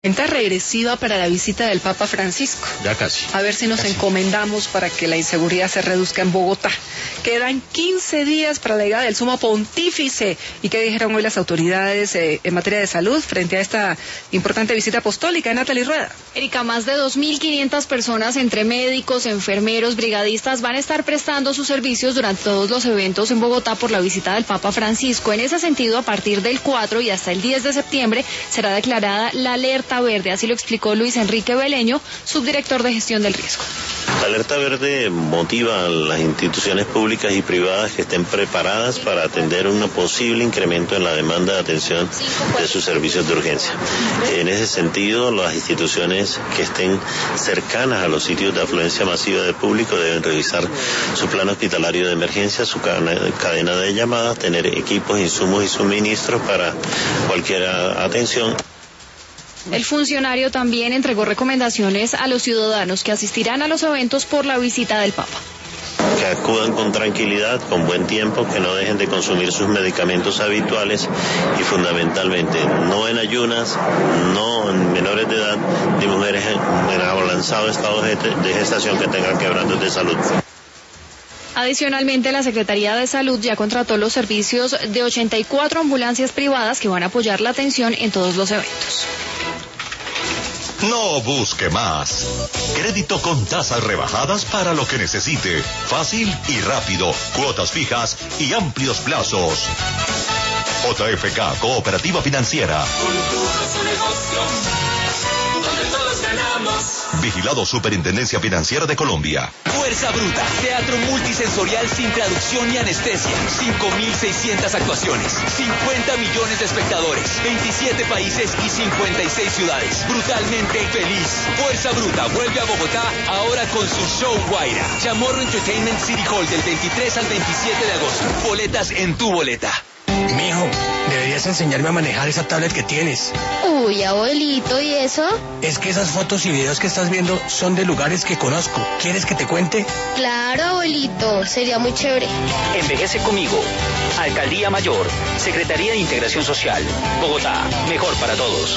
Cuenta regresiva para la visita del Papa Francisco. Ya casi. A ver si nos encomendamos para que la inseguridad se reduzca en Bogotá. Quedan 15 días para la llegada del Sumo Pontífice. ¿Y qué dijeron hoy las autoridades en materia de salud frente a esta importante visita apostólica? Natalie Rueda. Erika, más de 2.500 personas entre médicos, enfermeros, brigadistas van a estar prestando sus servicios durante todos los eventos en Bogotá por la visita del Papa Francisco. En ese sentido, a partir del 4 y hasta el 10 de septiembre será declarada la alerta verde, así lo explicó Luis Enrique Beleño, subdirector de gestión del riesgo. La alerta verde motiva a las instituciones públicas y privadas que estén preparadas para atender un posible incremento en la demanda de atención de sus servicios de urgencia. En ese sentido, las instituciones que estén cercanas a los sitios de afluencia masiva de público deben revisar su plan hospitalario de emergencia, su cadena de llamadas, tener equipos, insumos y suministros para cualquier atención. El funcionario también entregó recomendaciones a los ciudadanos que asistirán a los eventos por la visita del Papa. Que acudan con tranquilidad, con buen tiempo, que no dejen de consumir sus medicamentos habituales y fundamentalmente no en ayunas, no en menores de edad, ni mujeres en avanzado estado de gestación que tengan quebrantos de salud. Adicionalmente, la Secretaría de Salud ya contrató los servicios de 84 ambulancias privadas que van a apoyar la atención en todos los eventos. No busque más. Crédito con tasas rebajadas para lo que necesite. Fácil y rápido. Cuotas fijas y amplios plazos. JFK Cooperativa Financiera. Vigilado Superintendencia Financiera de Colombia. Fuerza Bruta, teatro multisensorial sin traducción ni anestesia. 5.600 actuaciones, 50 millones de espectadores, 27 países y 56 ciudades. Brutalmente feliz. Fuerza Bruta vuelve a Bogotá ahora con su show Guaira. Chamorro Entertainment City Hall del 23 al 27 de agosto. Boletas en tu boleta. Mijo, deberías enseñarme a manejar esa tablet que tienes. Uy, abuelito, ¿y eso? Es que esas fotos y videos que estás viendo son de lugares que conozco. ¿Quieres que te cuente? Claro, abuelito, sería muy chévere. Envejece conmigo. Alcaldía Mayor, Secretaría de Integración Social, Bogotá, mejor para todos.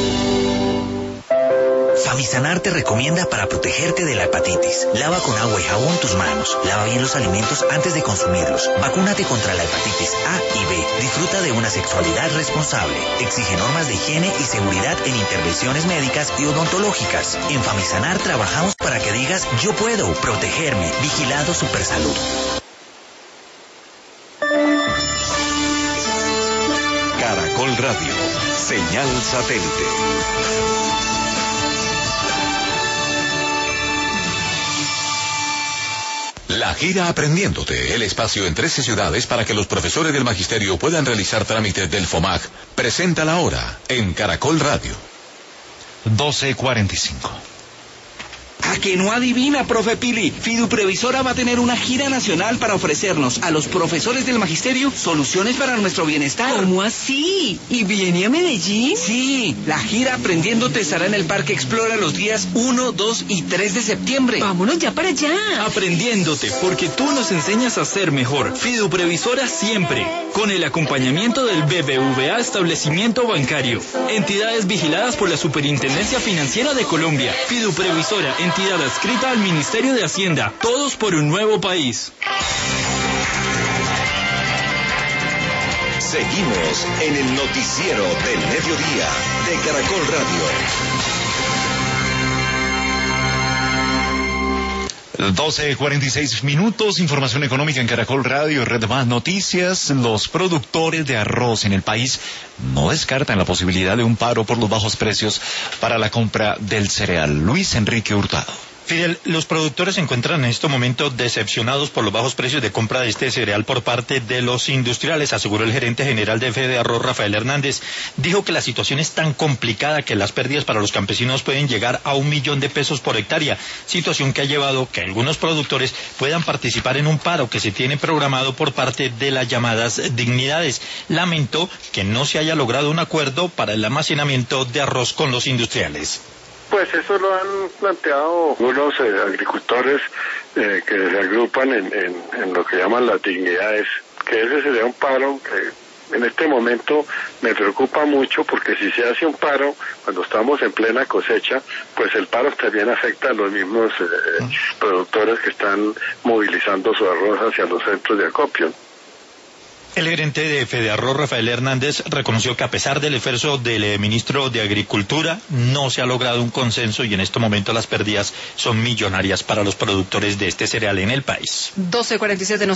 Famisanar te recomienda para protegerte de la hepatitis. Lava con agua y jabón tus manos. Lava bien los alimentos antes de consumirlos. Vacúnate contra la hepatitis A y B. Disfruta de una sexualidad responsable. Exige normas de higiene y seguridad en intervenciones médicas y odontológicas. En Famisanar trabajamos para que digas yo puedo protegerme. Vigilado Supersalud. Caracol Radio. Señal satélite. La gira Aprendiéndote, el espacio en 13 ciudades para que los profesores del magisterio puedan realizar trámites del FOMAC, presenta la hora en Caracol Radio. 12:45. ¿A que no adivina, profe Pili? Fiduprevisora va a tener una gira nacional para ofrecernos a los profesores del magisterio soluciones para nuestro bienestar. ¿Cómo así? ¿Y viene a Medellín? Sí, la gira Aprendiéndote estará en el Parque Explora los días 1, 2 y 3 de septiembre. Vámonos ya para allá. Aprendiéndote, porque tú nos enseñas a ser mejor. Fiduprevisora siempre, con el acompañamiento del BBVA Establecimiento Bancario. Entidades vigiladas por la Superintendencia Financiera de Colombia. Fiduprevisora, entidad adscrita al Ministerio de Hacienda. Todos por un nuevo país. Seguimos en el noticiero del mediodía de Caracol Radio. 12:46, información económica en Caracol Radio, Red Más Noticias. Los productores de arroz en el país no descartan la posibilidad de un paro por los bajos precios para la compra del cereal. Luis Enrique Hurtado. Fidel, los productores se encuentran en este momento decepcionados por los bajos precios de compra de este cereal por parte de los industriales, aseguró el gerente general de Fede Arroz, Rafael Hernández. Dijo que la situación es tan complicada que las pérdidas para los campesinos pueden llegar a 1 millón de pesos por hectárea, situación que ha llevado que algunos productores puedan participar en un paro que se tiene programado por parte de las llamadas dignidades. Lamentó que no se haya logrado un acuerdo para el almacenamiento de arroz con los industriales. Pues eso lo han planteado unos agricultores que se agrupan en lo que llaman las dignidades, que ese sería un paro que en este momento me preocupa mucho porque si se hace un paro cuando estamos en plena cosecha, pues el paro también afecta a los mismos productores que están movilizando su arroz hacia los centros de acopio. El gerente de Fedearroz, Rafael Hernández, reconoció que a pesar del esfuerzo del ministro de Agricultura, no se ha logrado un consenso y en este momento las pérdidas son millonarias para los productores de este cereal en el país. 12:47.